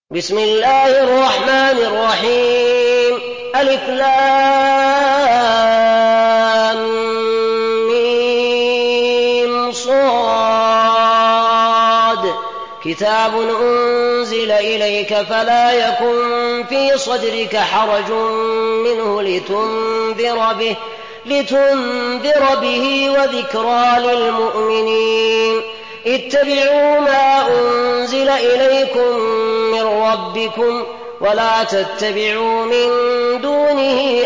بسم الله الرحمن الرحيم. ألف لام ميم صاد. كتاب أنزل إليك فلا يكن في صدرك حرج منه لتنذر به وذكرى للمؤمنين. اتبعوا ما أنزل إليكم من ربكم ولا تتبعوا من دونه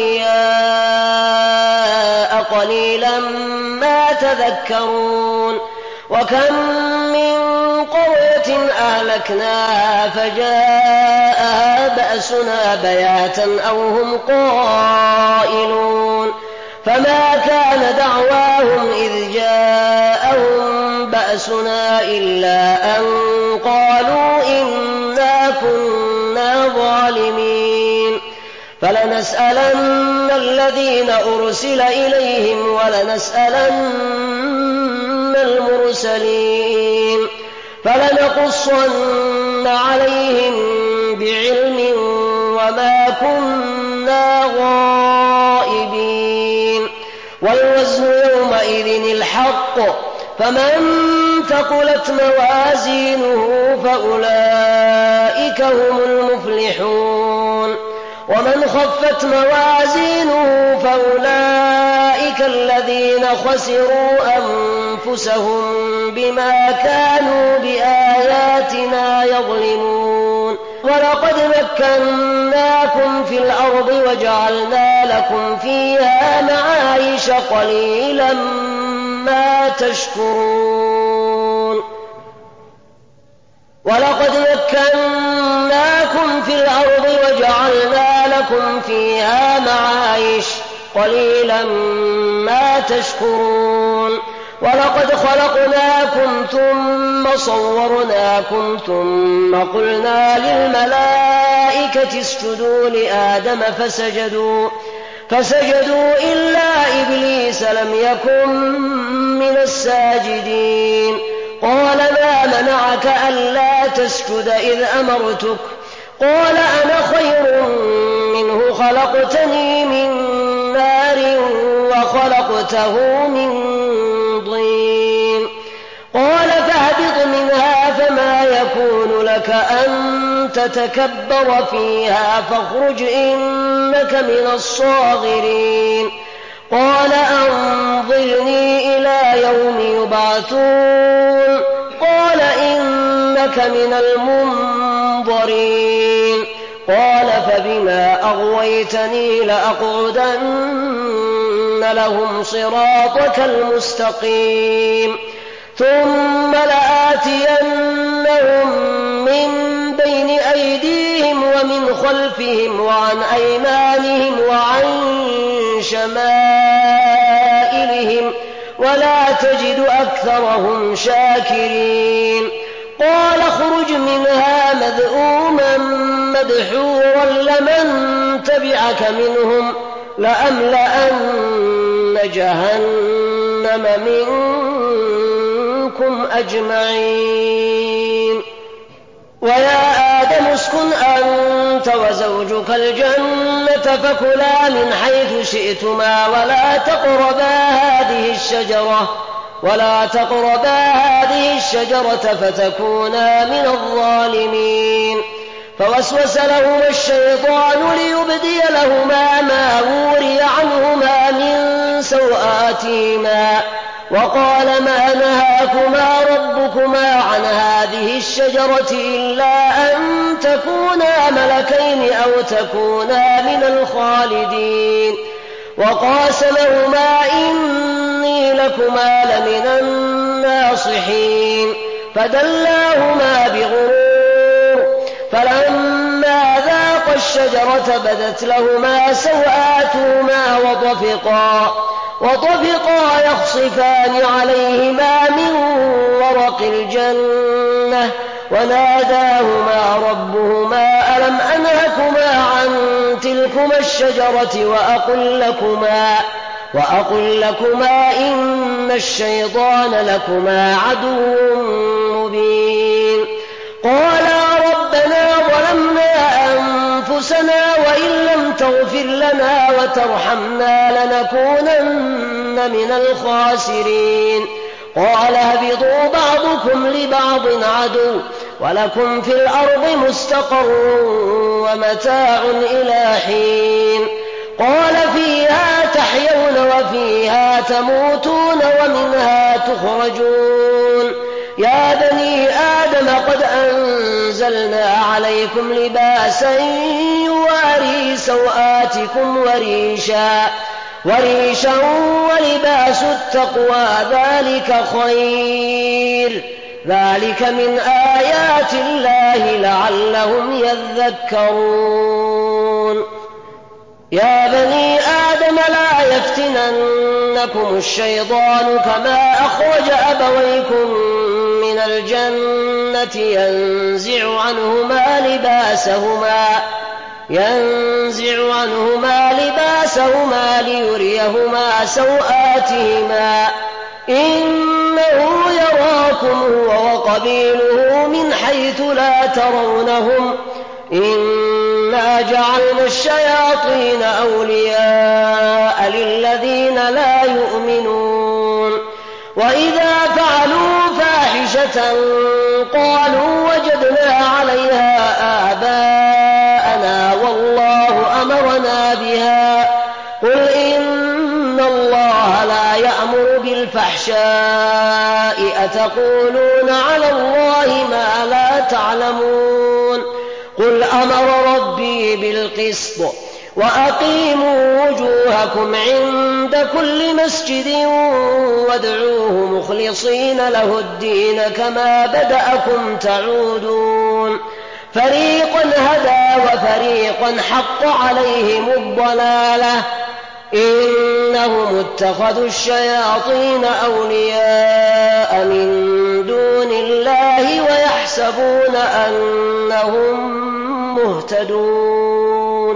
أولياء قليلا ما تذكرون. وكم من قرية أهلكناها فجاءها بأسنا بياتا أو هم قائلون فما كان دعواهم إذ جاءهم بأسنا إلا أن قالوا إنا كنا ظالمين. فلنسألن الذين أرسل إليهم ولنسألن المرسلين فلنقصن عليهم بعلم وما كنا غائبين. والوزن يومئذ الحق فمن ثقلت موازينه فأولئك هم المفلحون ومن خفت موازينه فأولئك الذين خسروا أنفسهم بما كانوا بآياتنا يظلمون. ولقد مكناكم في الأرض وجعلنا لكم فيها معايش قليلا ما تشكرون. ولقد مكناكم في الأرض وجعلنا لكم فيها معايش قليلا ما تشكرون. ولقد خلقناكم ثم صورناكم ثم قلنا للملائكة اسجدوا لآدم فسجدوا إلا إبليس لم يكن من الساجدين. قال ما منعك ألا تسجد إذ أمرتك؟ قال أنا خير منه خلقتني من نار وخلقته من طين. قال فاهبط منها فما يكون لك أن تتكبر فيها فاخرج إنك من الصاغرين. قال أنظرني إلى يوم يبعثون. قال إنك من المنظرين. قال فبما أغويتني لأقعدن لهم صراطك المستقيم ثم لآتينهم من بين أيديهم ومن خلفهم وعن أيمانهم وعن شمائلهم ولا تجد أكثرهم شاكرين. قال اخرج منها مذءوما مدحورا لمن تبعك منهم لأملأن جهنم منكم أجمعين. ويا آدم اسكن أنت وزوجك الجنة فكلا من حيث شئتما ولا تقربا هذه الشجرة فتكونا من الظالمين. فوسوس لهما الشيطان ليبدي لهما ما وري عنهما من سوآتهما وقال ما نهاكما ربكما عن هذه الشجرة إلا أن تكونا ملكين أو تكونا من الخالدين. وقاسمهما إني لكما لمن الناصحين فدلاهما بغرور فلما ذاقا الشجرة بدت لهما سوآتهما وطفقا يخصفان عليهما من ورق الجنة وناداهما ربهما ألم أنهكما عن تلكما الشجرة وأقل لكما إن الشيطان لكما عدو مبين. قالا ربنا تغفر لنا وترحمنا لنكونن من الخاسرين. قال اهبطوا بعضكم لبعض عدو ولكم في الأرض مستقر ومتاع إلى حين. قال فيها تحيون وفيها تموتون ومنها تخرجون. يا بني آدم قد أنزلنا عليكم لباسا يواري سوآتكم وريشا ولباس التقوى ذلك خير. ذلك من آيات الله لعلهم يذكرون. يا بني آدم لا يفتننكم الشيطان كما أخرج أبويكم من الجنة ينزع عنهما لباسهما ليريهما سوآتهما إنه يراكم هو وقبيله من حيث لا ترونهم إنا جعلنا الشياطين أولياء للذين لا يؤمنون. وإذا فعلوا فاحشة قالوا وجدنا عليها آباءنا والله أمرنا بها. قل إن الله لا يأمر بالفحشاء أتقولون على الله ما لا تعلمون. قل أمر ربي بالقسط وأقيموا وجوهكم عند كل مسجد وادعوه مخلصين له الدين كما بدأكم تعودون. فريقا هدى وفريقا حق عليهم الضلالة إنهم اتخذوا الشياطين أولياء من دون الله ويحسبون أنهم مهتدون.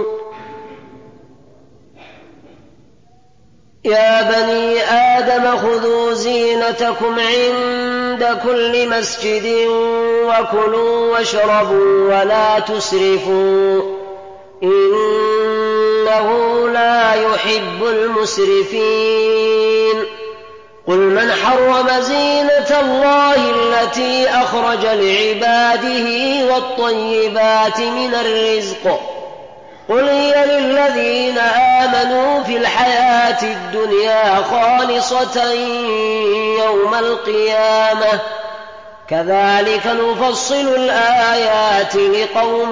يا بني آدم خذوا زينتكم عند كل مسجد وكلوا واشربوا ولا تسرفوا إنه لا يحب المسرفين. قل من حرم زينة الله التي أخرج لعباده والطيبات من الرزق قل هي للذين آمنوا في الحياة الدنيا خالصة يوم القيامة كذلك نفصل الآيات لقوم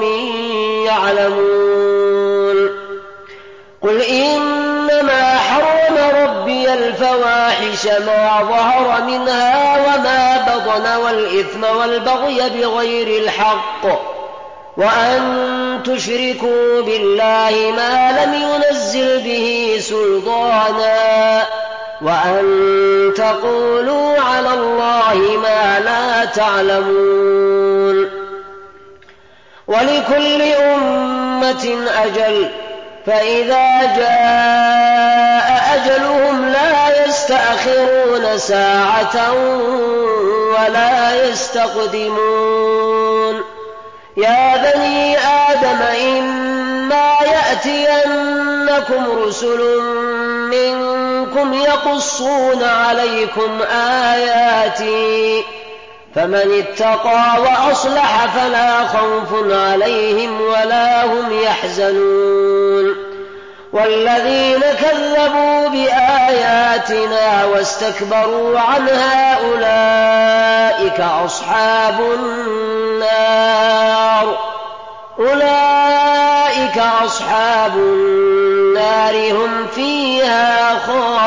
يعلمون. قل إنما حرم ربي الفواحش ما ظهر منها وما بطن والإثم والبغي بغير الحق وأن تشركوا بالله ما لم ينزل به سلطانا وأن تقولوا على الله ما لا تعلمون. ولكل أمة أجل فإذا جاء أجلهم لا يستأخرون ساعة ولا يستقدمون. يا بني آدم إما يأتينكم رسل منكم يقصون عليكم آياتي فمن اتقى وأصلح فلا خوف عليهم ولا هم يحزنون. والذين كذبوا بآياتنا واستكبروا عنها أولئك أصحاب النار هم فيها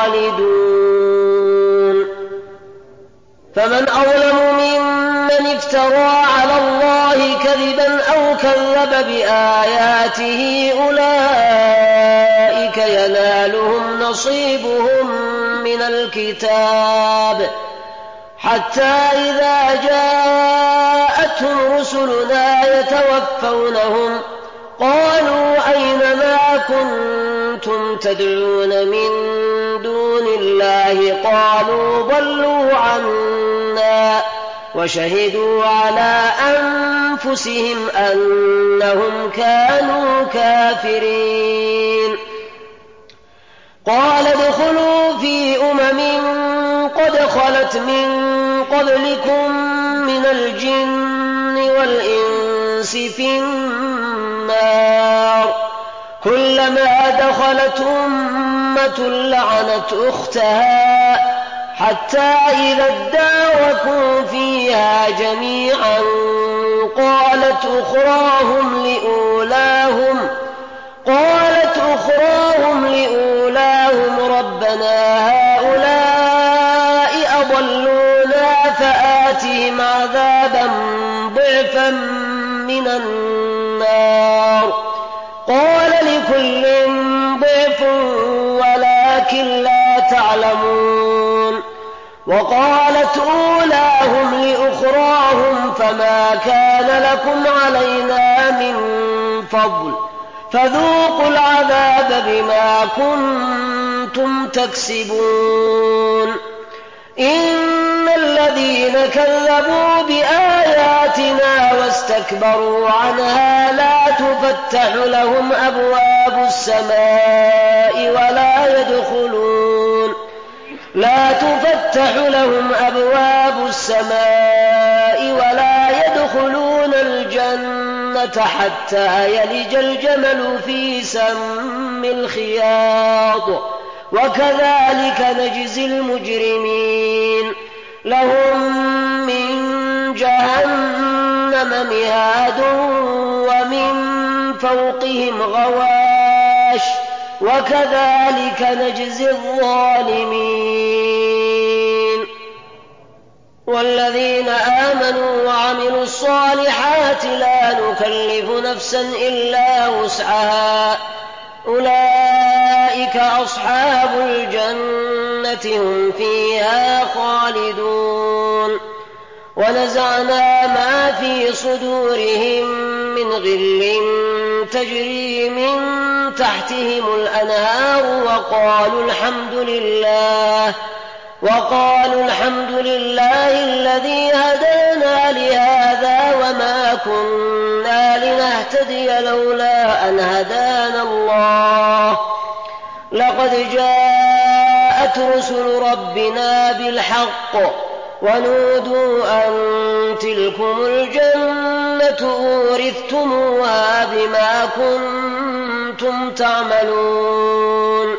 خالدون. فمن أظلم ممن افترى على الله كذبا أو كذب بآياته أولئك ينالهم نصيبهم من الكتاب حتى إذا جاءتهم رسلنا يتوفونهم قالوا أين ما كنتم تدعون من دون الله قالوا ضلوا عنا وشهدوا على أنفسهم أنهم كانوا كافرين. قال ادخلوا في قد خلت من قبلكم من الجن والإنس في النار، كلما دخلت أمة لعنت أختها حتى إذا اداركوا فيها جميعا قالت أخراهم لأولاهم ربنا هؤلاء أضلونا فآتهم عذابا ضعفا من النار. قال لكل ضعف ولكن لا تعلمون. وقالت أولاهم لأخراهم فما كان لكم علينا من فضل فذوقوا العذاب بما كنتم تكسبون. إن الذين كذبوا بآياتنا واستكبروا عنها لا تفتح لهم أبواب السماء ولا يدخلون الجنة حتى يلج الجمل في سم الخياط، وكذلك نجزي المجرمين. لهم من جهنم مهاد ومن فوقهم غواش، وكذلك نجزي الظالمين. والذين آمنوا وعملوا الصالحات لا نكلف نفسا إلا وسعها أولئك أصحاب الجنة هم فيها خالدون. ونزعنا ما في صدورهم من غل تجري من تحتهم الأنهار وقالوا الحمد لله الذي هدانا لهذا وما كنا لنهتدي لولا أن هدانا الله، لقد جاءت رسل ربنا بالحق ونودوا أن تلكم الجنة أورثتموها بما كنتم تعملون.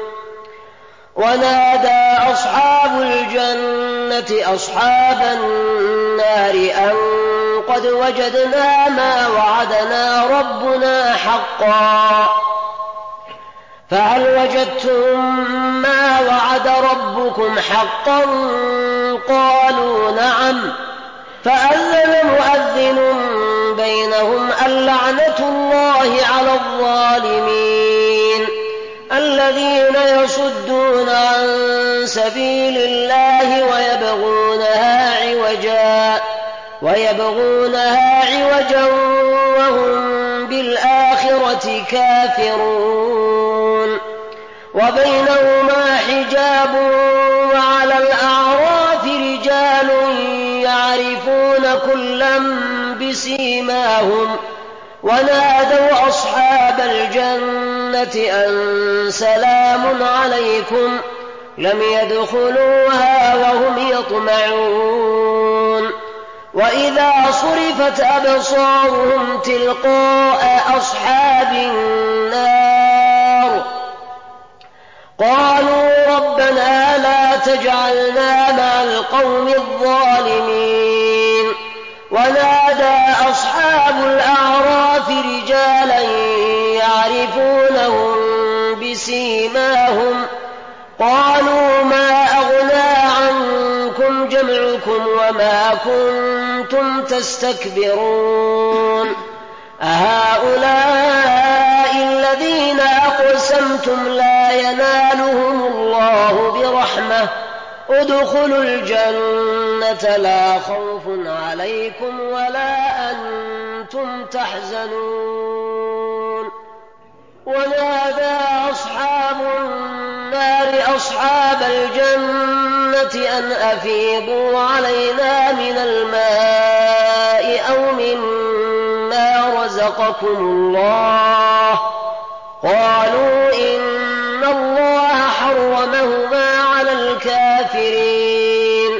ونادى أصحاب الجنة أصحاب النار أن قد وجدنا ما وعدنا ربنا حقا، فهل وجدتم ما وعد ربكم حقا؟ قالوا نعم. فأذن مؤذن بينهم اللعنة الله على الظالمين الذين يصدون عن سبيل الله ويبغونها عوجا وهم بالآخرة كافرون. وبينهما حجاب وعلى الأعراف رجال يعرفون كلا بسيماهم ونادوا أصحاب الجنة أن سلام عليكم لم يدخلوها وهم يطمعون. وإذا صرفت أبصارهم تلقاء أصحاب النار قالوا ربنا لا تجعلنا مع القوم الظالمين. ونادى أصحاب الأعراف رجالا يعرفونهم بسيماهم قالوا ما أغنى عنكم جمعكم وما كنتم تستكبرون أهؤلاء الذين أقسمتم لا ينالهم الله برحمة ادخلوا الجنة لا خوف عليكم ولا أنتم تحزنون. ونادى أصحاب النار أصحاب الجنة أن أفيضوا علينا من الماء أو مما رزقكم الله، قالوا إن الله حرمهما على الكافرين.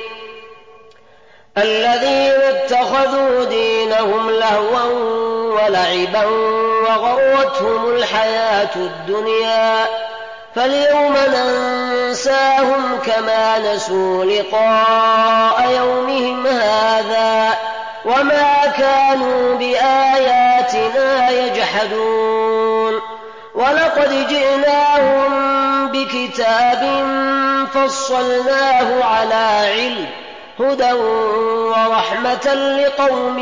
الذين اتخذوا دينهم لهوا ولعبا وغرتهم الحياة الدنيا فاليوم ننساهم كما نسوا لقاء يومهم هذا وما كانوا بآياتنا يجحدون. ولقد جئناهم بكتاب فصلناه على علم هدى ورحمة لقوم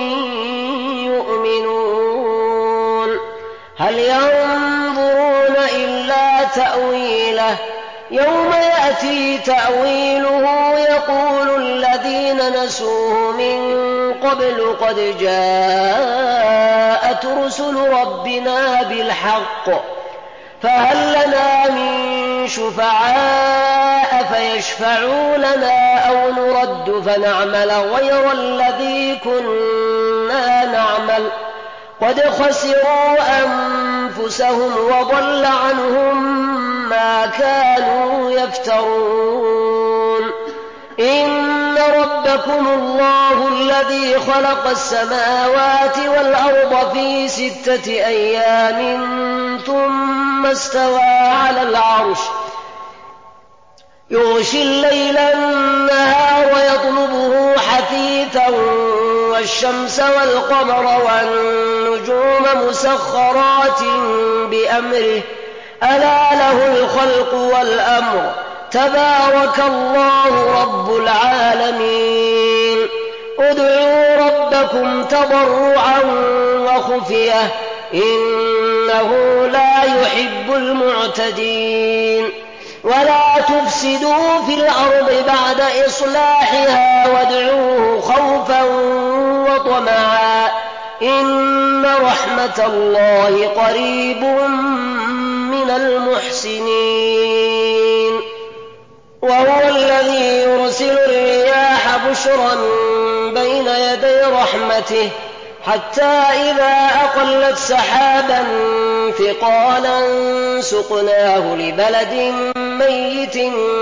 يؤمنون. هل ينظرون إلا تأويله يوم يأتي تأويله يقول الذين نسوه من قبل قد جاءت رسل ربنا بالحق فهل لنا من شفعاء فيشفعوا لنا أو نرد فنعمل غير الذي كنا نعمل قد خسروا أنفسهم وضل عنهم ما كانوا يفترون. إن ربكم الله الذي خلق السماوات والأرض في 6 أيام ثم استوى على العرش يغشي الليل النهار يطلبه حثيثا والشمس والقمر والنجوم مسخرات بأمره ألا له الخلق والأمر تبارك الله رب العالمين. ادعوا ربكم تضرعا وخفية إنه لا يحب المعتدين. ولا تفسدوا في الأرض بعد إصلاحها وادعوه خوفا وطمعا إن رحمة الله قريب من المحسنين. وهو الذي يرسل الرياح بشرا بين يدي رحمته حتى إذا أقلت سحابا ثقالا سقناه لبلد ميت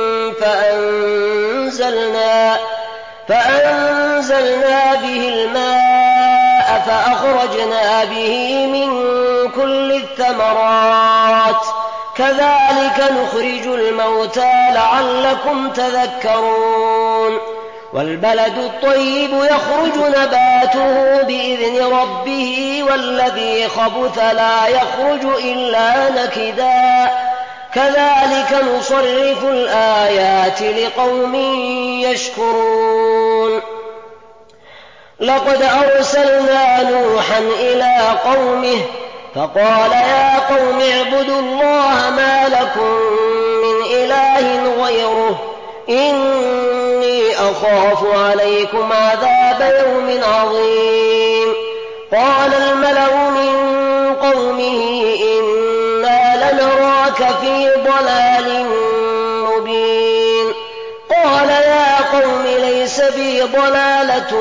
فأنزلنا به الماء فأخرجنا به من كل الثمرات كذلك نخرج الموتى لعلكم تذكرون. والبلد الطيب يخرج نباته بإذن ربه والذي خبث لا يخرج إلا نكدا كذلك نصرف الآيات لقوم يشكرون. لقد أرسلنا نوحا إلى قومه فقال يا قوم اعبدوا الله ما لكم من إله غيره إني أخاف عليكم عذاب يوم عظيم. قال الملأ من قومه إنا لنراك في ضلال مبين. قال يا قوم ليس بي ضلالة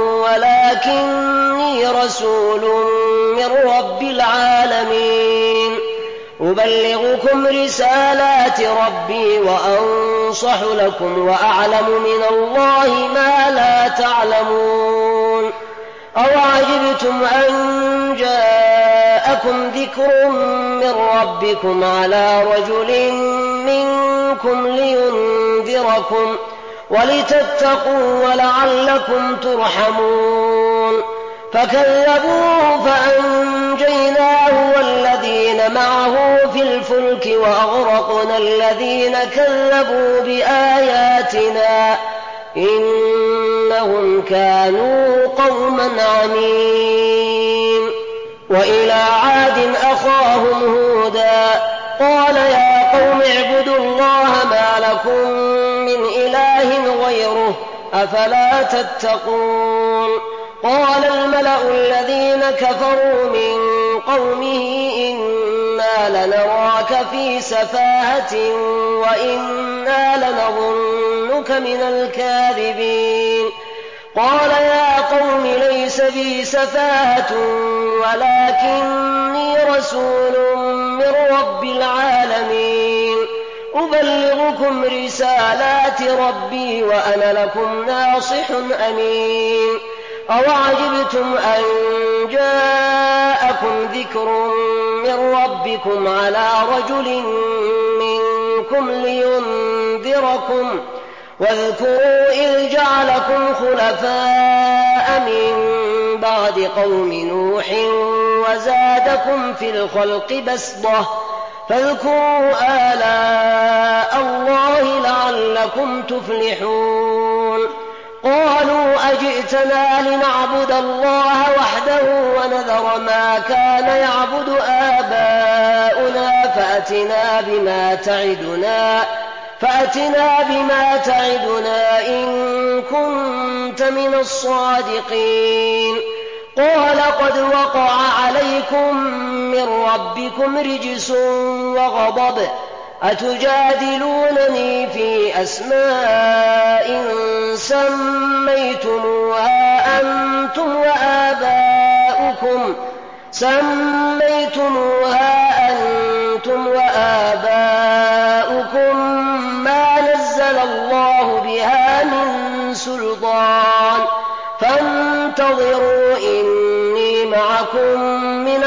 ولكني رسول من رب العالمين أبلغكم رسالات ربي وأنصح لكم وأعلم من الله ما لا تعلمون. أوعجبتم أن جاءكم ذكر من ربكم على رجل منكم لينذركم ولتتقوا ولعلكم ترحمون. فكذبوه فأنجيناه والذين معه في الفلك وأغرقنا الذين كذبوا بآياتنا إنهم كانوا قوما عمين. وإلى عاد أخاهم هودا قال يا قوم اعبدوا الله ما لكم من إله غيره أفلا تتقون. قال الملأ الذين كفروا من قومه إنا لنراك نراك في سفاهة وإنا لنظنك من الكاذبين. قال يا قوم ليس بي سفاهة ولكني رسول من رب العالمين أبلغكم رسالات ربي وأنا لكم ناصح أمين. أوعجبتم أن جاءكم ذكر من ربكم على رجل منكم لينذركم واذكروا إذ جعلكم خلفاء من بعد قوم نوح وزادكم في الخلق بسطة فاذكروا آلاء الله لعلكم تفلحون. قالوا أجئتنا لنعبد الله وحده ونذر ما كان يعبد آباؤنا فأتنا بما تعدنا إن كنت من الصادقين. قال قد وقع عليكم من ربكم رجس وغضب أتجادلونني في أسماء سميتموها أنتم وآباؤكم ما نزل الله بها من سلطان فانتظروا إني معكم من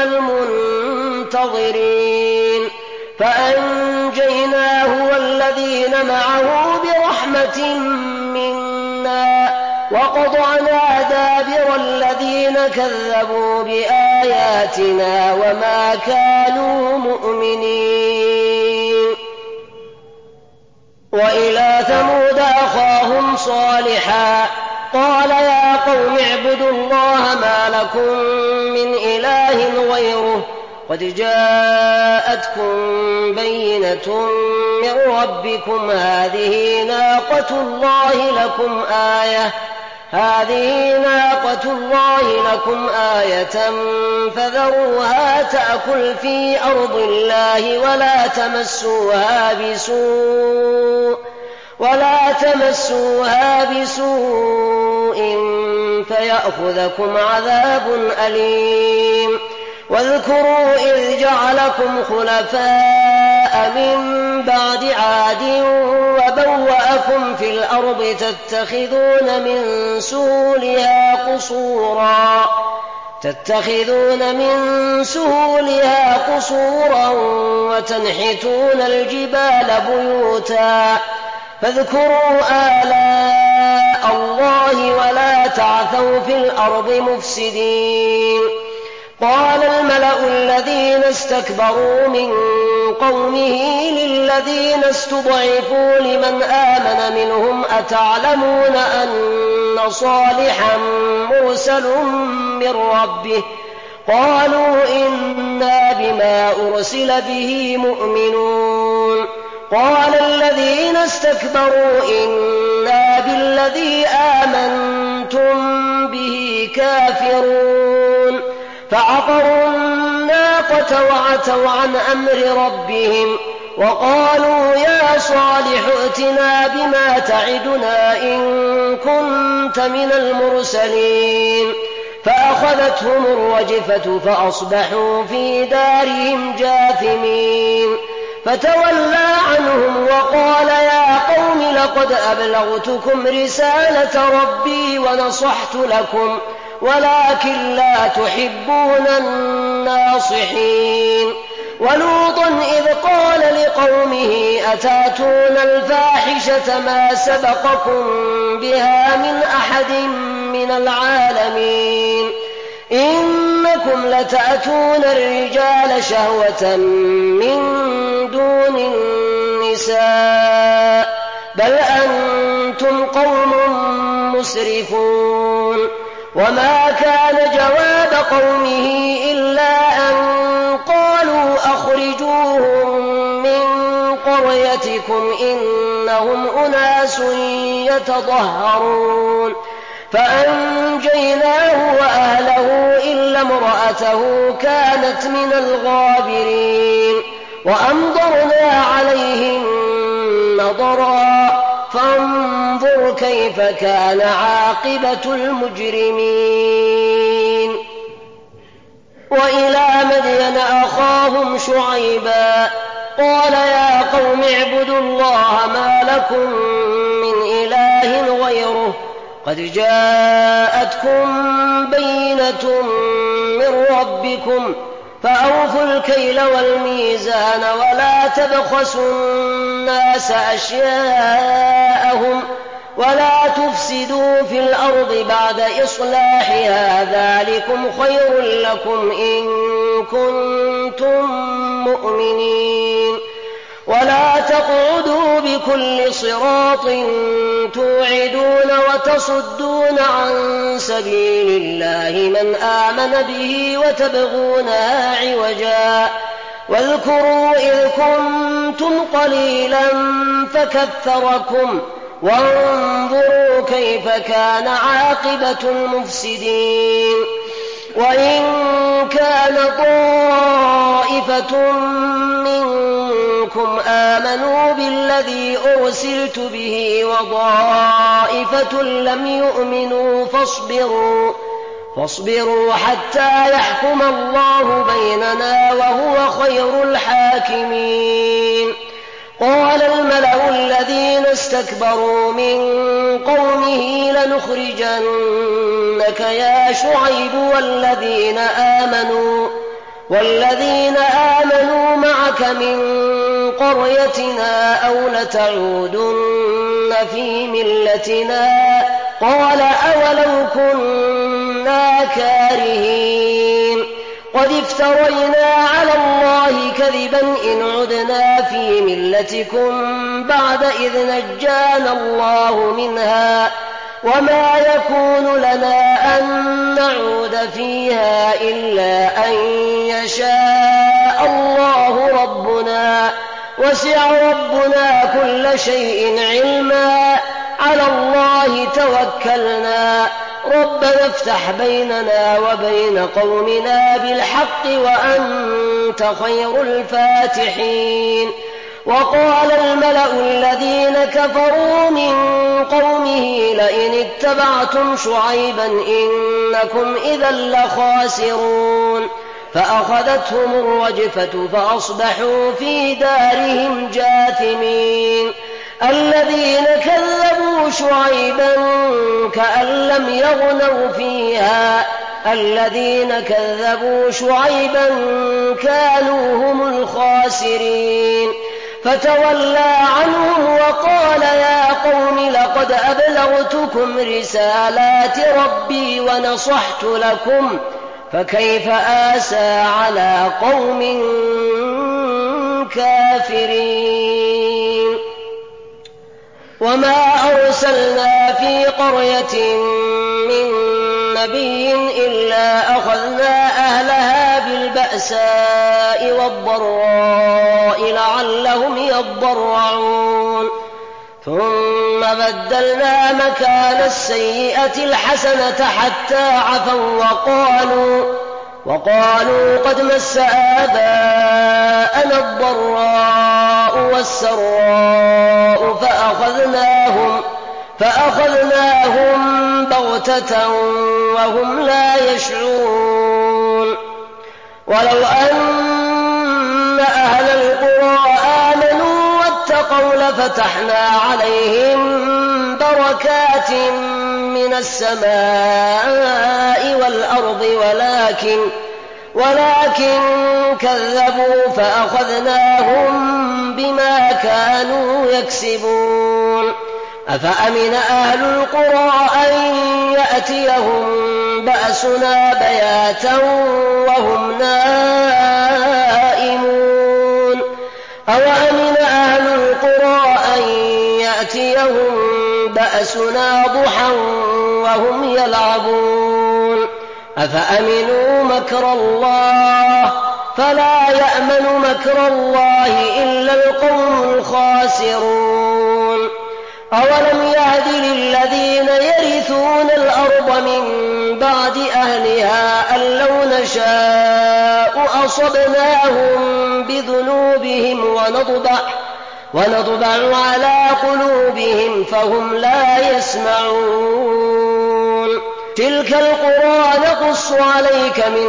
المنتظرين. فأنجيناه والذين معه برحمة منا وقطعنا دابر الذين كذبوا بآياتنا وما كانوا مؤمنين. وإلى ثمود أخاهم صالحا قال يا قوم اعبدوا الله ما لكم من إله غيره قد جاءتكم بينة من ربكم هذه ناقة الله لكم آية فذروها تأكل في أرض الله ولا تمسوها بسوء فيأخذكم عذاب أليم. واذكروا إذ جعلكم خلفاء من بعد عاد وبوأكم في الأرض تتخذون من سهولها قصورا وتنحتون الجبال بيوتا فاذكروا آلاء الله ولا تعثوا في الأرض مفسدين. قال الملأ الذين استكبروا من قومه للذين استضعفوا لمن آمن منهم أتعلمون أن صالحا مرسل من ربه قالوا إنا بما أرسل به مؤمنون. قال الذين استكبروا إنا بالذي آمنتم به كافرون. فعقروا الناقة وعتوا عن أمر ربهم وقالوا يا صالح ائتنا بما تعدنا إن كنت من المرسلين. فأخذتهم الرجفة فأصبحوا في دارهم جاثمين. فتولى عنهم وقال يا قوم لقد أبلغتكم رسالة ربي ونصحت لكم ولكن لا تحبون الناصحين. ولوطا إذ قال لقومه أتاتون الفاحشة ما سبقكم بها من أحد من العالمين إنكم لتأتون الرجال شهوة من دون النساء بل أنتم قوم مسرفون. وما كان جواب قومه إلا أن قالوا أخرجوهم من قريتكم إنهم أناس يتطهرون. فأنجيناه وأهله إلا امرأته كانت من الغابرين. وأمطرنا عليهم مطرا فانظر كيف كان عاقبة المجرمين. وإلى مدين أخاهم شعيبا قال يا قوم اعبدوا الله ما لكم من إله غيره قد جاءتكم بينة من ربكم فأوفوا الكيل والميزان ولا تبخسوا الناس أشياءهم ولا تفسدوا في الأرض بعد إصلاحها ذلكم خير لكم إن كنتم مؤمنين. ولا تقعدوا بكل صراط توعدون وتصدون عن سبيل الله من آمن به وتبغونها عوجا واذكروا إذ كنتم قليلا فكثركم وانظروا كيف كان عاقبة المفسدين. وإن كان طائفة منكم آمنوا بالذي أرسلت به وطائفة لم يؤمنوا فاصبروا حتى يحكم الله بيننا وهو خير الحاكمين. قال الملأ الذين استكبروا من قومه لنخرجنك يا شعيب والذين آمنوا معك من قريتنا أو لتعودن في ملتنا قال أولو كنا كارهين قد افترينا على الله كذبا إن عدنا في ملتكم بعد إذ نجانا الله منها وما يكون لنا أن نعود فيها إلا أن يشاء الله ربنا وسع ربنا كل شيء علما على الله توكلنا ربنا افتح بيننا وبين قومنا بالحق وأنت خير الفاتحين. وقال الملأ الذين كفروا من قومه لئن اتبعتم شعيبا إنكم إذا لخاسرون فأخذتهم الرجفة فأصبحوا في دارهم جاثمين. الذين كذبوا شعيبا كأن لم يغنوا فيها الذين كذبوا شعيبا كانوا هم الخاسرين. فتولى عنهم وقال يا قوم لقد أبلغتكم رسالات ربي ونصحت لكم فكيف آسى على قوم كافرين. وما أرسلنا في قرية من نبي إلا أخذنا أهلها بالبأساء والضراء لعلهم يضرعون ثم بدلنا مكان السيئة الحسنة حتى عفوا وقالوا قد مس آباءنا الضراء والسراء فأخذناهم بغتة وهم لا يشعرون. ولو أن أهل القرى آمنوا واتقوا لفتحنا عليهم بركات من السماء والأرض ولكن كذبوا فأخذناهم بما كانوا يكسبون. أفأمن أهل القرى أن يأتيهم بأسنا بياتا وهم نائمون أوأمن أهل القرى أن يأتيهم بأسنا ضحى وهم يلعبون أفأمنوا مكر الله فلا يأمن مكر الله إلا القوم الخاسرون. أولم يهد للذين يرثون الأرض من بعد أهلها أن لو نشاء أصبناهم بذنوبهم ونطبع على قلوبهم فهم لا يسمعون. تلك القرى نقص عليك من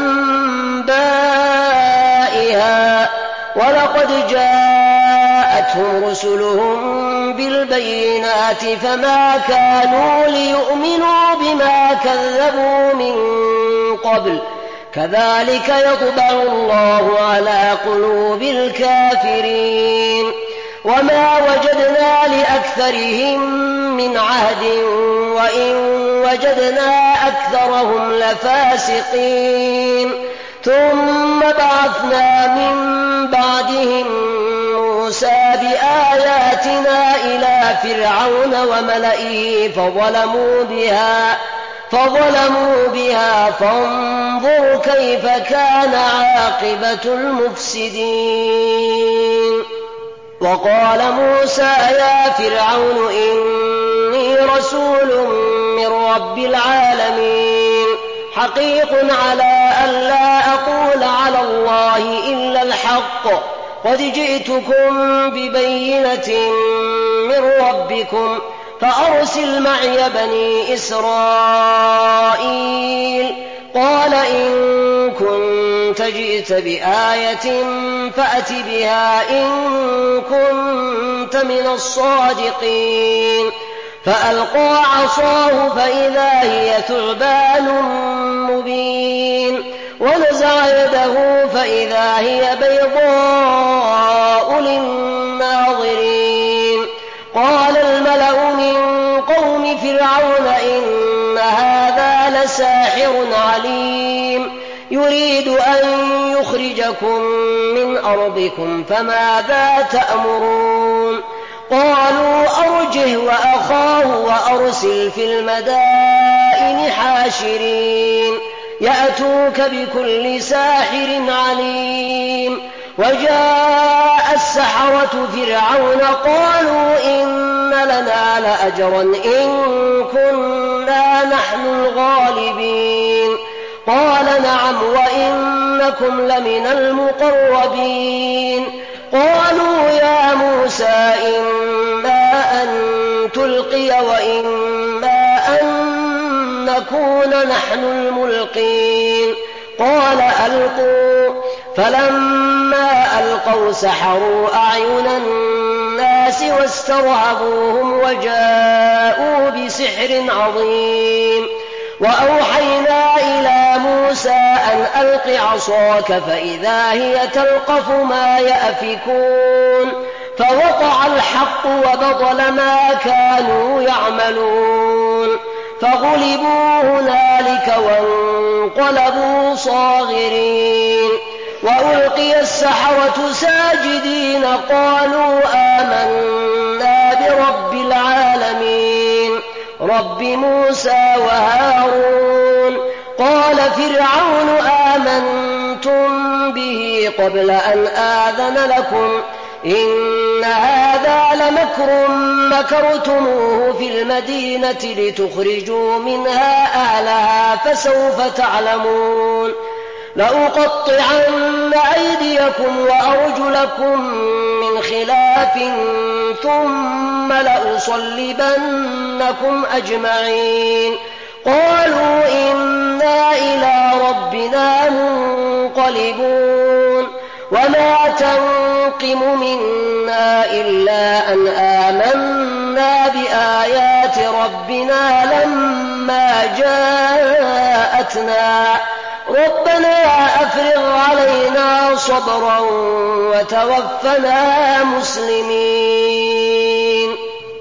أنبائها ولقد جاءتهم رسلهم بالبينات فما كانوا ليؤمنوا بما كذبوا من قبل كذلك يطبع الله على قلوب الكافرين. وما وجدنا لأكثرهم من عهد وإن وجدنا أكثرهم لفاسقين. ثم بعثنا من بعدهم موسى بآياتنا إلى فرعون وملئه فظلموا بها فانظر كيف كان عاقبة المفسدين. وقال موسى يا فرعون إني رسول من رب العالمين حقيق على أن لا أقول على الله إلا الحق قد جئتكم ببينة من ربكم فأرسل معي بني إسرائيل. قال إن كنت جئت بآية فأت بها إن كنت من الصادقين. فألقى عصاه فإذا هي ثعبان مبين ونزع يده فإذا هي بيضاء للناظرين. قال الملأ من قوم فرعون إن هذا لساحر عليم يريد أن يخرجكم من أرضكم فماذا تأمرون؟ قالوا أرجه وأخاه وأرسل في المدائن حاشرين يأتوك بكل ساحر عليم. وجاء السحرة فرعون قالوا إن لنا لأجرا إن كنا نحن الغالبين. قال نعم وإنكم لمن المقربين. قالوا يا موسى إما أن تلقي وإما أن نكون نحن الملقين. قال ألقوا. فلما ألقوا سحروا أعين الناس واسترهبوهم وجاءوا بسحر عظيم. وأوحينا إلى موسى أن ألق عصاك فإذا هي تلقف ما يأفكون. فوقع الحق وبطل ما كانوا يعملون. فغلبوا هنالك وانقلبوا صاغرين. وألقي السحرة ساجدين قالوا آمنا برب العالمين رب موسى وهارون. قال فرعون آمنتم به قبل أن آذن لكم إن هذا لمكر مكرتموه في المدينة لتخرجوا منها أهلها فسوف تعلمون. لأقطعن أيديكم وأرجلكم من خلاف ثم لأصلبنكم أجمعين. قالوا إنا إلى ربنا منقلبون. وما تنقم منا إلا أن آمنا بآيات ربنا لما جاءتنا ربنا أفرغ علينا صبرا وتوفنا مسلمين.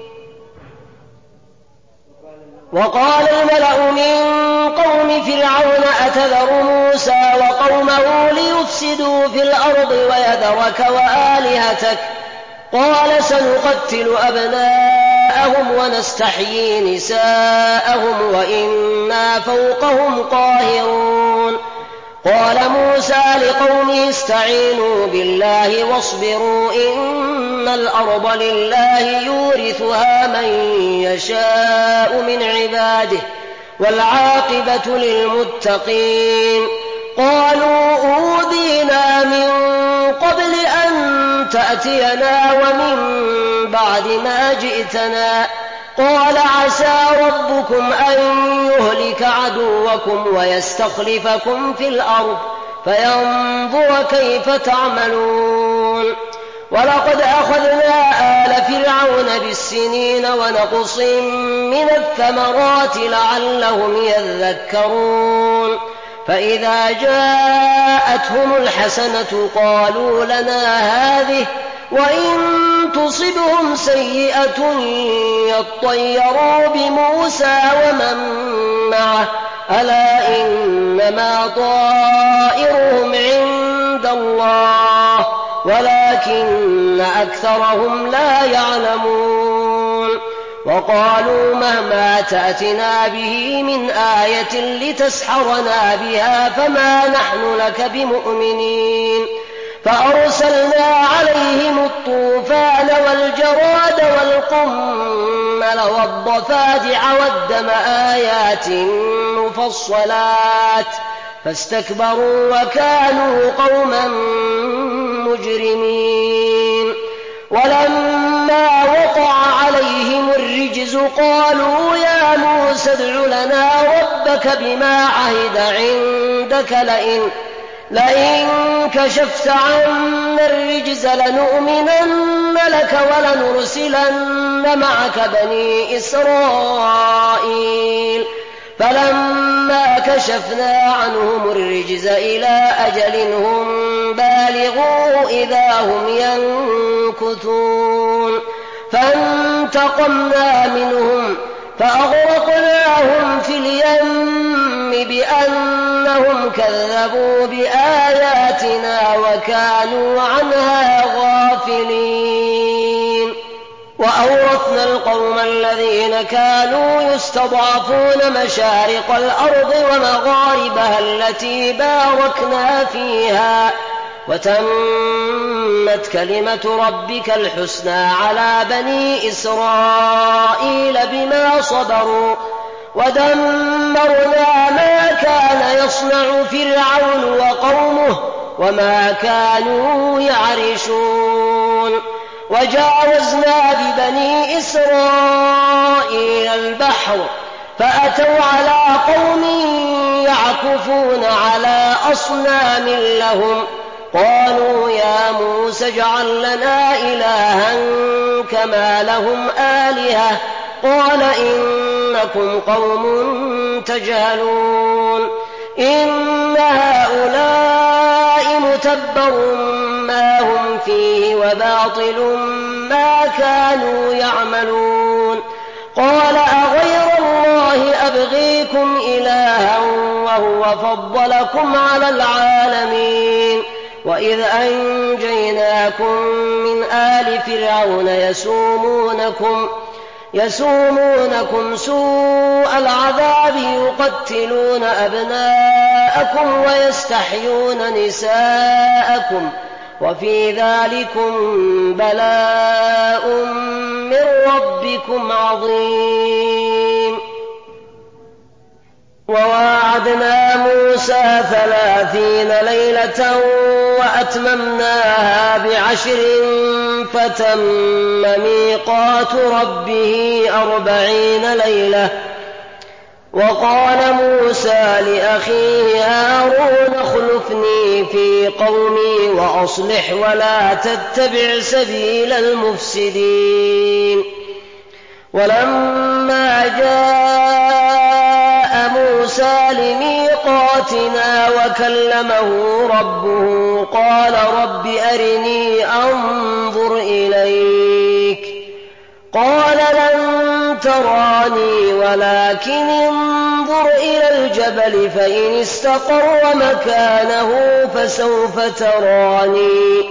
وقال الملأ من قوم فرعون أتذر موسى وقومه ليفسدوا في الأرض ويذرك وآلهتك قال سنقتل أبناءهم ونستحيي نساءهم وإنا فوقهم قاهرون. قال موسى لقومه استعينوا بالله واصبروا إن الأرض لله يورثها من يشاء من عباده والعاقبة للمتقين. قالوا أوذينا من قبل أن تأتينا ومن بعد ما جئتنا. قال عسى ربكم أن يهلك عدوكم ويستخلفكم في الأرض فينظر كيف تعملون. ولقد أخذنا آل فرعون بالسنين ونقص من الثمرات لعلهم يذكرون. فإذا جاءتهم الحسنة قالوا لنا هذه وإن تصبهم سيئة يطيروا بموسى ومن معه ألا إنما طائرهم عند الله ولكن أكثرهم لا يعلمون. وقالوا مهما تأتنا به من آية لتسحرنا بها فما نحن لك بمؤمنين. فأرسلنا عليهم الطوفان والجراد والقمل والضفادع والدم آيات مفصلات فاستكبروا وكانوا قوما مجرمين. ولما وقع عليهم الرجز قالوا يا موسى ادع لنا ربك بما عهد عندك لئن كشفت عنا الرجز لنؤمنن لك ولنرسلن معك بني إسرائيل. فلما كشفنا عنهم الرجز إلى أجل هم بالغوه إذا هم ينكثون. فانتقمنا منهم فأغرقناهم في اليم بأنهم كذبوا بآياتنا وكانوا عنها غافلين. وأورثنا القوم الذين كانوا يستضعفون مشارق الأرض ومغاربها التي باركنا فيها وتمت كلمة ربك الحسنى على بني إسرائيل بما صبروا ودمرنا ما كان يصنع فرعون وقومه وما كانوا يعرشون. وجاوزنا ببني إسرائيل البحر فأتوا على قوم يعكفون على أصنام لهم قالوا يا موسى اجعل لنا إلها كما لهم آلهة قال إنكم قوم تجهلون. إن هؤلاء متبر ما هم فيه وباطل ما كانوا يعملون. قال أغير الله أبغيكم إلها وهو فضلكم على العالمين. وإذ أنجيناكم من آل فرعون يسومونكم سوء العذاب يقتلون أبناءكم ويستحيون نساءكم وفي ذلكم بلاء من ربكم عظيم. وواعدنا موسى 30 ليلة وأتممناها ب10 فتم ميقات ربه 40 ليلة. وقال موسى لأخيه هارون اخلفني في قومي وأصلح ولا تتبع سبيل المفسدين. ولما جاء موسى لميقاتنا وكلمه ربه قال رب أرني أنظر إليك قال لن تراني ولكن انظر إلى الجبل فإن استقر مكانه فسوف تراني.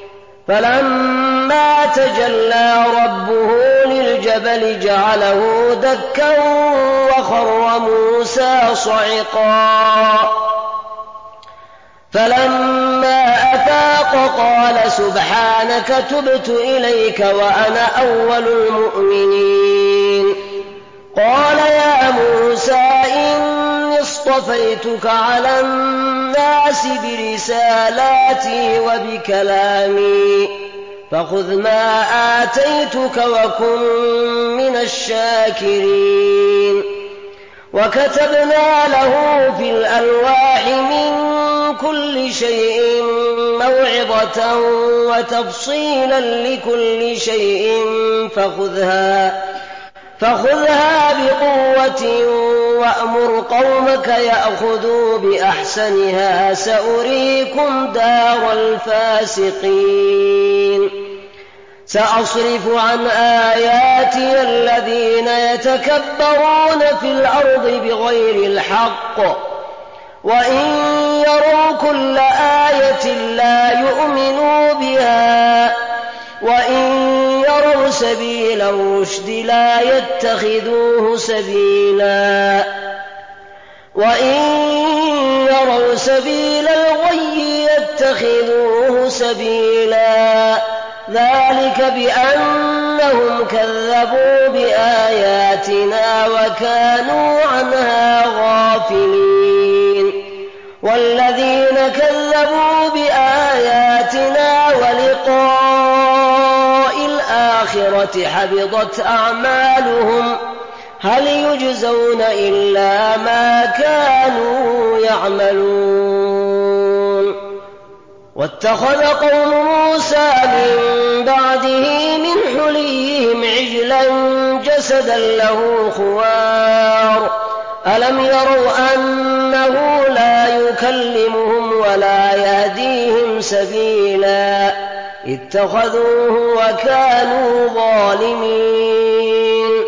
فلما تجلى ربه للجبل جعله دكا وخر موسى صعقا. فلما أفاق قال سبحانك تبت إليك وأنا أول المؤمنين. قال يا موسى إني اصطفيتك على الناس برسالاتي وبكلامي فخذ ما آتيتك وكن من الشاكرين. وكتبنا له في الألواح من كل شيء موعظة وتفصيلا لكل شيء فخذها بقوة وأمر قومك يأخذوا بأحسنها سأريكم دار الفاسقين. سأصرف عن آياتي الذين يتكبرون في الأرض بغير الحق وإن يروا كل آية لا يؤمنوا بها وإن يروا سبيل الرشد لا يتخذوه سبيلا وإن يروا سبيل الغي يتخذوه سبيلا ذلك بأنهم كذبوا بآياتنا وكانوا عنها غافلين. والذين كذبوا بآياتنا ولقاء الآخرة حبطت أعمالهم هل يجزون إلا ما كانوا يعملون. واتخذ قوم موسى من بعده من حليهم عجلا جسدا له خوار ألم يروا أنه لا يكلمهم ولا يهديهم سبيلا اتخذوه وكانوا ظالمين.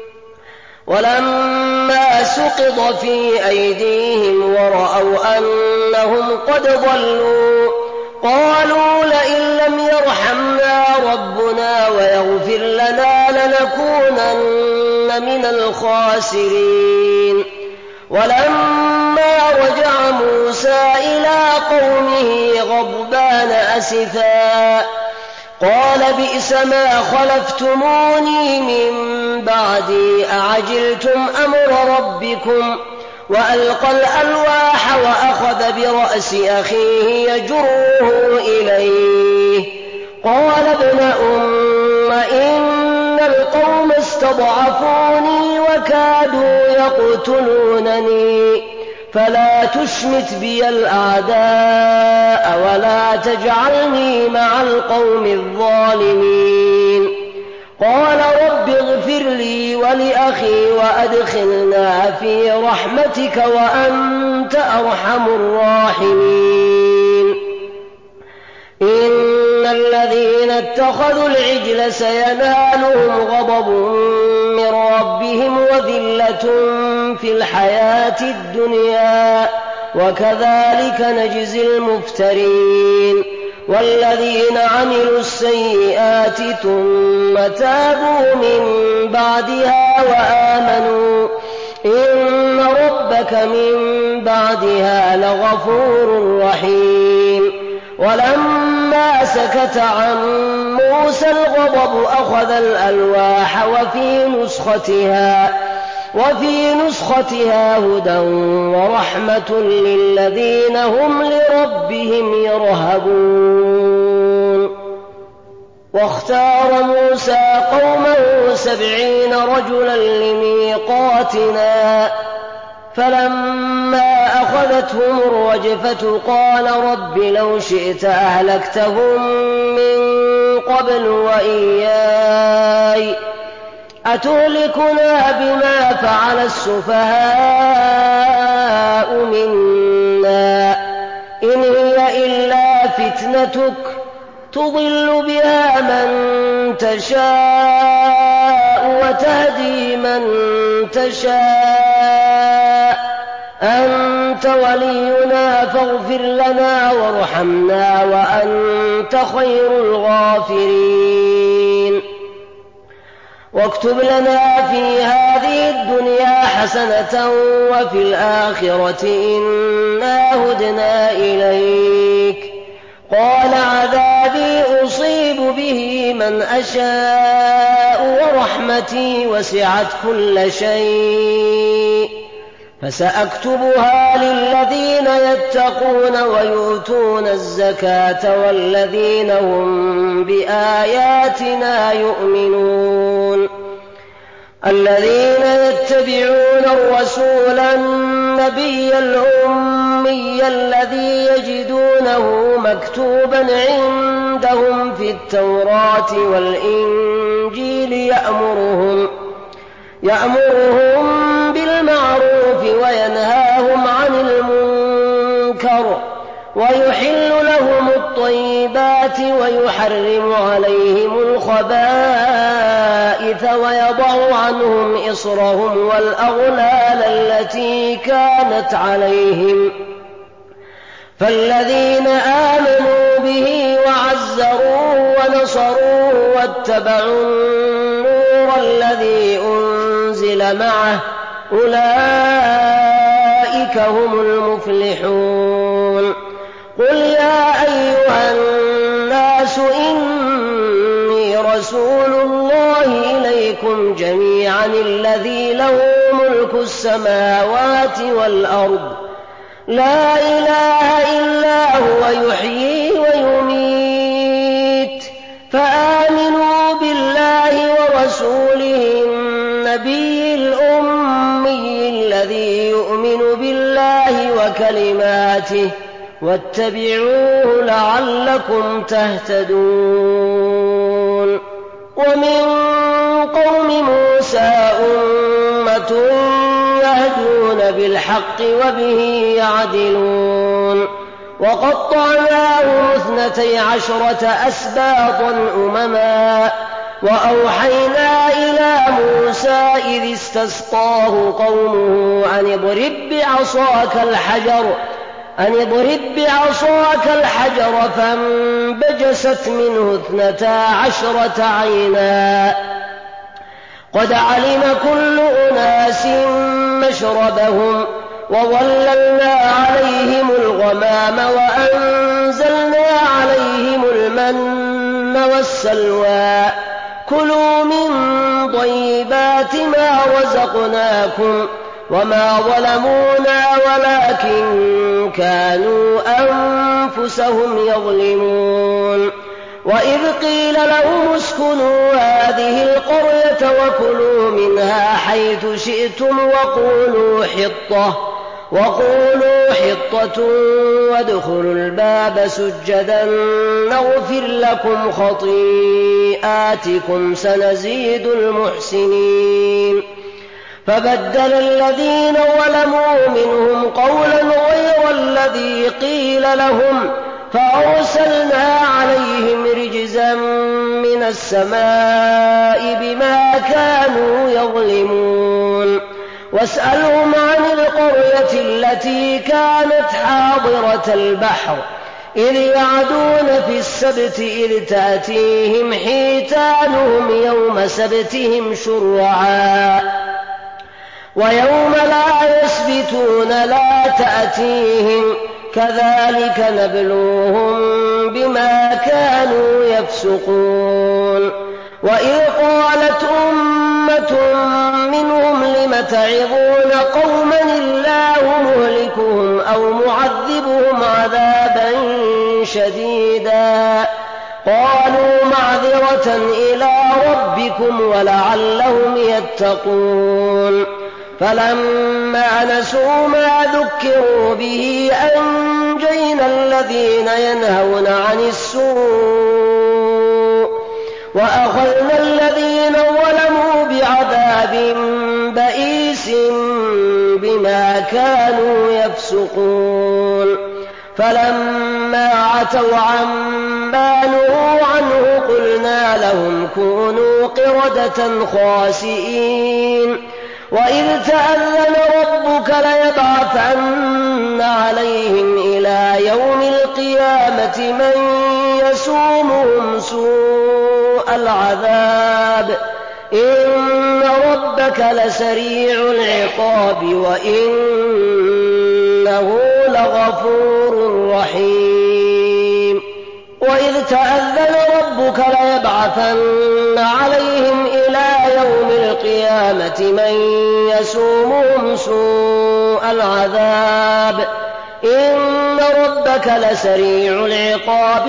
ولما سقط في أيديهم ورأوا أنهم قد ضلوا قالوا لئن لم يرحمنا ربنا ويغفر لنا لنكونن من الخاسرين. ولما رجع موسى إلى قومه غضبان أسفا قال بئس ما خلفتموني من بعدي أعجلتم أمر ربكم وألقى الألواح وأخذ برأس أخيه يجره إليه قال ابن أم إن القوم استضعفوني وكادوا يقتلونني فلا تشمت بي الأعداء ولا تجعلني مع القوم الظالمين. قال رب اغفر لي ولأخي وأدخلنا في رحمتك وأنت أرحم الراحمين. إن الذين اتخذوا العجل سينالهم غضب من ربهم وذلة في الحياة الدنيا وكذلك نجزي المفترين. والذين عملوا السيئات ثم تابوا من بعدها وآمنوا إن ربك من بعدها لغفور رحيم. ولما سكت عن موسى الغضب أخذ الألواح وفي نسختها هدى ورحمة للذين هم لربهم يرهبون. واختار موسى قومه 70 رجلا لميقاتنا فلما أخذتهم الرجفة قال رب لو شئت أهلكتهم من قبل وإياي أتهلكنا بما فعل السفهاء منا إن هي إلا فتنتك تضل بها من تشاء وتهدي من تشاء أنت ولينا فاغفر لنا وارحمنا وأنت خير الغافرين. واكتب لنا في هذه الدنيا حسنة وفي الآخرة إنا هدنا إليك. قال عذابي أصيب به من أشاء ورحمتي وسعت كل شيء فسأكتبها للذين يتقون ويؤتون الزكاة والذين هم بآياتنا يؤمنون. الذين يتبعون الرسول النبي الأمي الذي يجدونه مكتوبا عندهم في التوراة والإنجيل يأمرهم بالمعروف وينهاهم عن المنكر ويحل لهم الطيبات ويحرم عليهم الخبائث ويضع عنهم إصرهم والأغلال التي كانت عليهم. فالذين آمنوا به وعزروه ونصروه واتبعوا النور الذي أنزل معه أولئك هم المفلحون. قل يا أيها الناس إني رسول الله إليكم جميعا الذي له ملك السماوات والأرض لا إله إلا هو يحيي ويميت. فآمنوا بالله ورسوله النبي الأمي الذي يؤمن بالله وكلماته واتبعوه لعلكم تهتدون. ومن قوم موسى أمة يهدون بالحق وبه يعدلون. وقطعناهم 12 أسباطا أمما وأوحينا إلى موسى إذ استسقاه قومه أن اضرب بعصاك الحجر فانبجست منه 12 عينا قد علم كل أناس مشربهم وظللنا عليهم الغمام وأنزلنا عليهم المن والسلوى كلوا من طيبات ما رزقناكم وما ظلمونا ولكن كانوا أنفسهم يظلمون. وإذ قيل لهم اسكنوا هذه القرية وكلوا منها حيث شئتم وقولوا حطة وادخلوا الباب سجدا نغفر لكم خطيئاتكم سنزيد المحسنين. فبدل الذين ظلموا منهم قولا غير الذي قيل لهم فأرسلنا عليهم رجزا من السماء بما كانوا يظلمون. واسألهم عن القرية التي كانت حاضرة البحر إذ يعدون في السبت إذ تأتيهم حيتانهم يوم سبتهم شرعا ويوم لا يسبتون لا تأتيهم كذلك نبلوهم بما كانوا يفسقون. وإذ قالت أمة منهم لم تعظون قوما الله مهلكهم أو معذبهم عذابا شديدا قالوا معذرة إلى ربكم ولعلهم يتقون. فلما نسوا ما ذكروا به أنجينا الذين ينهون عن السوء وأخذنا الذين ظلموا بعذاب بئيس بما كانوا يفسقون. فلما عتوا عما نهوا عنه قلنا لهم كونوا قردة خاسئين. وإذ تأذن ربك ليبعثن عليهم إلى يوم القيامة من يسومهم سوء العذاب إن ربك لسريع العقاب وإنه لغفور رحيم وإذ تأذن ربك ليبعثن عليهم إلى يوم القيامة من يسومهم سوء العذاب إن ربك لسريع العقاب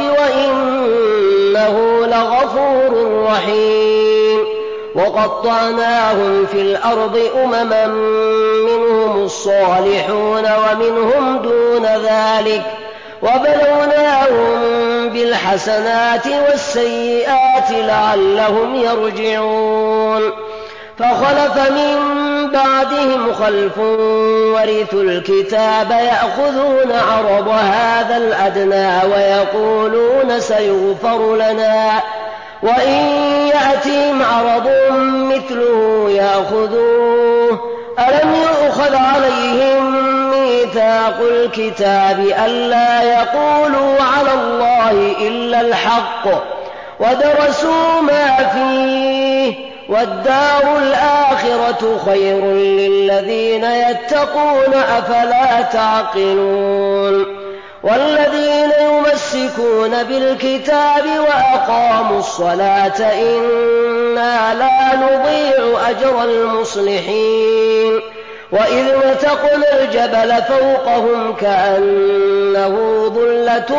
وإنه لغفور رحيم وقطعناهم في الأرض أمما منهم الصالحون ومنهم دون ذلك وبلوناهم بالحسنات والسيئات لعلهم يرجعون فخلف من بعدهم خلف ورثوا الكتاب يأخذون عرض هذا الأدنى ويقولون سيغفر لنا وإن يأتهم عرض مثله يأخذوه ألم يؤخذ عليهم ميثاق الكتاب ألا يقولوا على الله إلا الحق ودرسوا ما فيه والدار الآخرة خير للذين يتقون أفلا تعقلون والذين يمسكون بالكتاب وأقاموا الصلاة إنا لا نضيع أجر المصلحين وإذ نتقنا الجبل فوقهم كأنه ظلة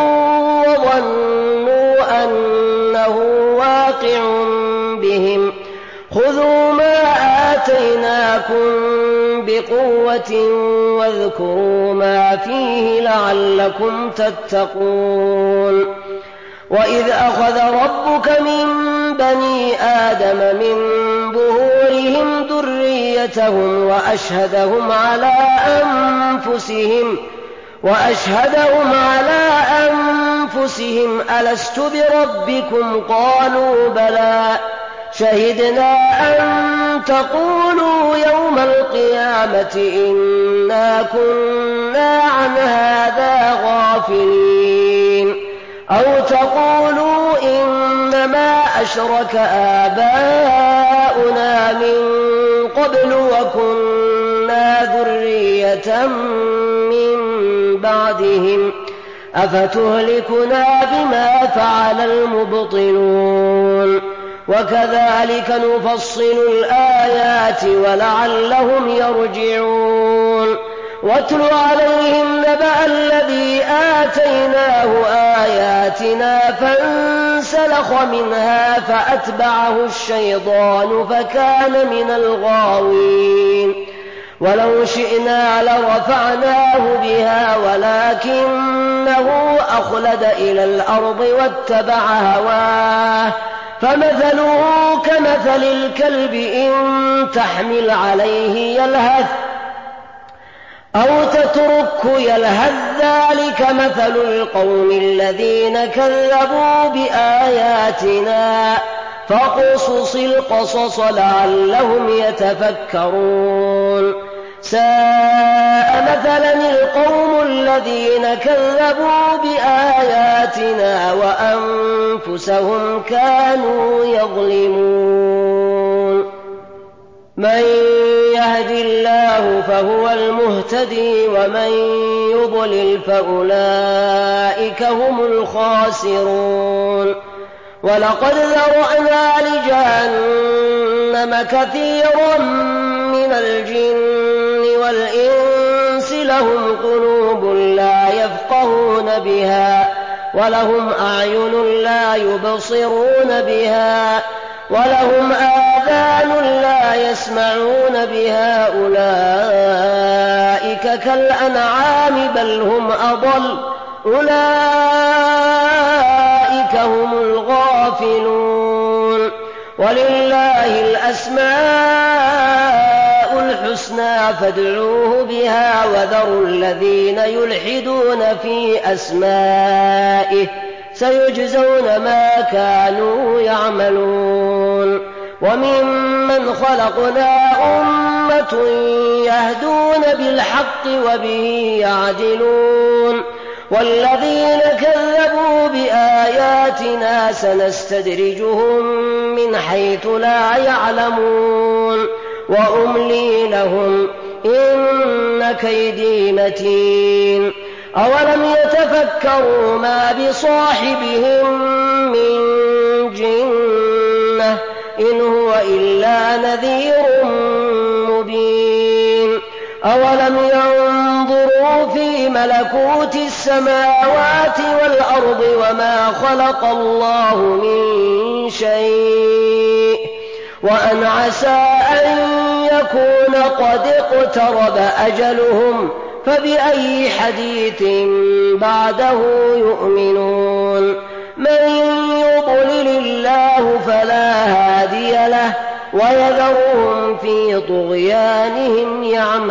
وظنوا أنه واقع بهم خذوا ما آتيناكم بقوة واذكروا ما فيه لعلكم تتقون وإذ أخذ ربك من بني آدم من ظهورهم ذريتهم وأشهدهم على أنفسهم ألست بربكم قالوا بلى شهدنا أن تقولوا يوم القيامة إنا كنا عن هذا غافلين أو تقولوا إنما أشرك آباؤنا من قبل وكنا ذرية من بعدهم أفتهلكنا بما فعل المبطلون وكذلك نفصل الآيات ولعلهم يرجعون واتل عليهم نبأ الذي آتيناه آياتنا فانسلخ منها فأتبعه الشيطان فكان من الغاوين ولو شئنا لرفعناه بها ولكنه أخلد إلى الأرض واتبع هواه فمثله كمثل الكلب إن تحمل عليه يلهث أو تتركه يلهث ذلك مثل القوم الذين كذبوا بآياتنا فاقصص القصص لعلهم يتفكرون ساء مثلا القوم الذين كذبوا بآياتنا وأنفسهم كانوا يظلمون من يهد الله فهو المهتدي ومن يضلل فأولئك هم الخاسرون ولقد ذرأنا لجهنم كثيرا من الجن والإنس لهم قلوب لا يفقهون بها ولهم أعين لا يبصرون بها ولهم آذان لا يسمعون بها أولئك كالأنعام بل هم أضل أولئك هم الغافلون ولله الأسماء الحسنى فادعوه بها وذروا الذين يلحدون في أسمائه سيجزون ما كانوا يعملون وممن خلقنا أمة يهدون بالحق وبه يعدلون والذين كذبوا بآياتنا آياتنا سنستدرجهم من حيث لا يعلمون وأملي لهم إن كيدي متين أولم يتفكروا ما بصاحبهم من جنة إن هو إلا نذير مبين أولم ينظروا في ملكوت السماوات والأرض وما خلق الله من شيء وأن عسى أن يكون قد اقترب أجلهم فبأي حديث بعده يؤمنون من يضلل الله فلا هادي له ويذرهم في طغيانهم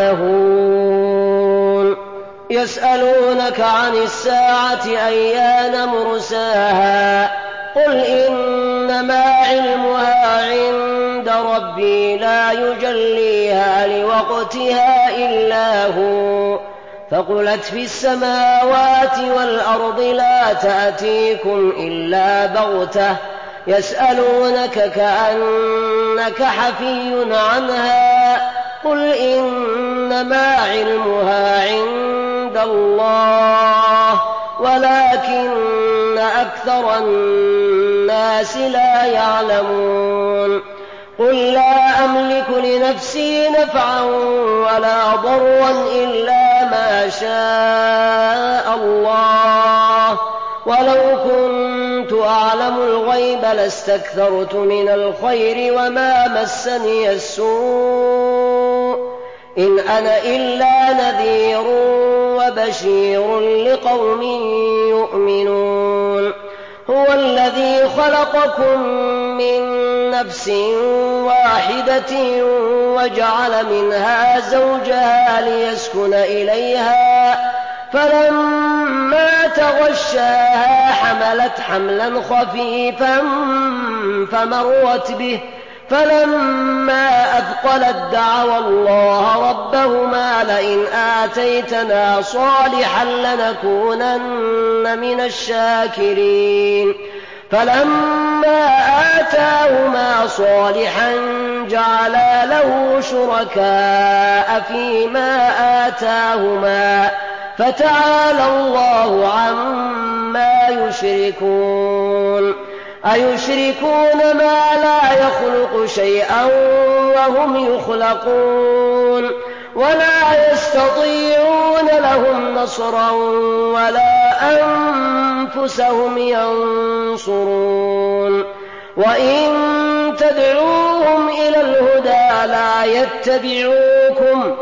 يعمهون يسألونك عن الساعة أيان مرساها قل إنما علمها عند ربي لا يجليها لوقتها إلا هو ثقلت في السماوات والأرض لا تأتيكم إلا بغتة يسألونك كأنك حفي عنها قل إنما علمها عند الله ولكن أكثر الناس لا يعلمون قل لا أملك لنفسي نفعا ولا ضرا إلا ما شاء الله ولو كنت أعلم الغيب لاستكثرت من الخير وما مسني السوء إن أنا إلا نذير وبشير لقوم يؤمنون هو الذي خلقكم من نفس واحدة وجعل منها زوجها ليسكن إليها فلما تغشاها حملت حملا خفيفا فمرت به فلما أثقلت دعوا الله ربهما لئن آتيتنا صالحا لنكونن من الشاكرين فلما آتاهما صالحا جعلا له شركاء فيما آتاهما فتعالى الله عما يشركون أيشركون ما لا يخلق شيئا وهم يخلقون ولا يستطيعون لهم نصرا ولا أنفسهم ينصرون وإن تدعوهم إلى الهدى لا يتبعوكم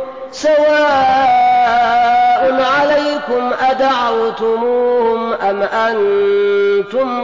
سواء عليكم أدعوتموهم أم أنتم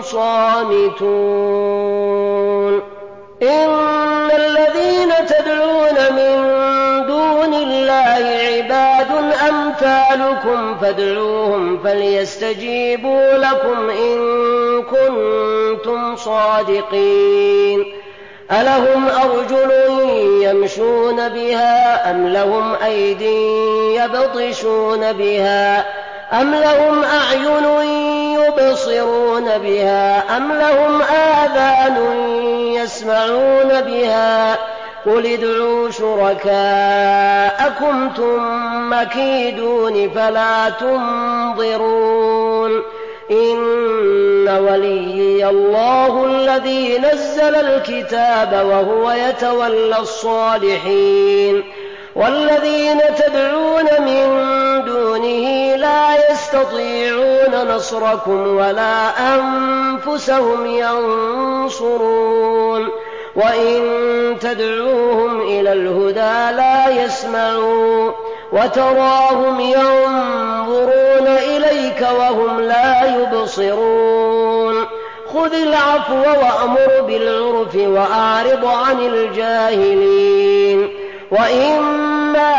صامتون إن الذين تدعون من دون الله عباد أمثالكم فادعوهم فليستجيبوا لكم إن كنتم صادقين ألهم أرجل يمشون بها أم لهم أيد يبطشون بها أم لهم أعين يبصرون بها أم لهم آذان يسمعون بها قل ادعوا شركاءكم ثم كيدون فلا تنظرون إن وليي الله الذي نزل الكتاب وهو يتولى الصالحين والذين تدعون من دونه لا يستطيعون نصركم ولا أنفسهم ينصرون وإن تدعوهم إلى الهدى لا يسمعون وتراهم ينظرون إليك وهم لا يبصرون خذ العفو وأمر بالعرف وأعرض عن الجاهلين وإما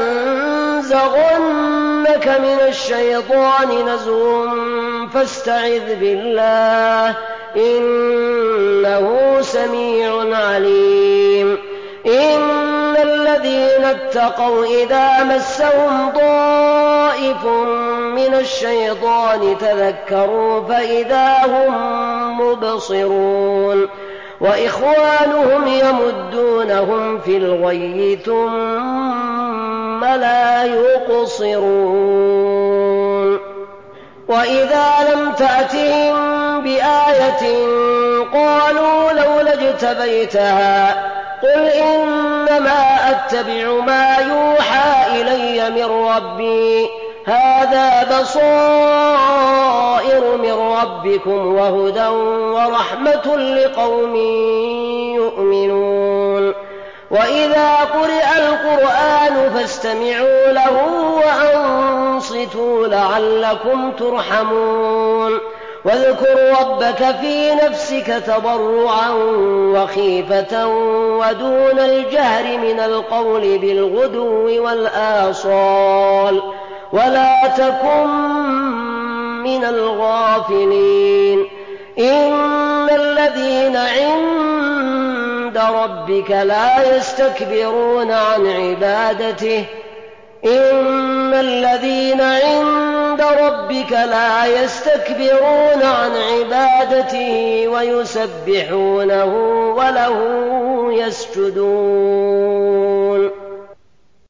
ينزغنك من الشيطان نزغ فاستعذ بالله إنه سميع عليم إن الذين اتقوا إذا مسهم طائف من الشيطان تذكروا فإذا هم يبصرون وإخوانهم يمدونهم في الغي ثم لا يقصرون وإذا لم تأتهم بآية قالوا لولا اجتبيتها قل إنما أتبع ما يوحى إلي من ربي هذا بصائر من ربكم وهدى ورحمة لقوم يؤمنون وإذا قرئ القرآن فاستمعوا له وأنصتوا لعلكم ترحمون واذكر ربك في نفسك تضرعا وخيفة ودون الجهر من القول بالغدو والآصال ولا تكن من الغافلين إن الذين عند ربك لا يستكبرون عن عبادته ويسبحونه وله يسجدون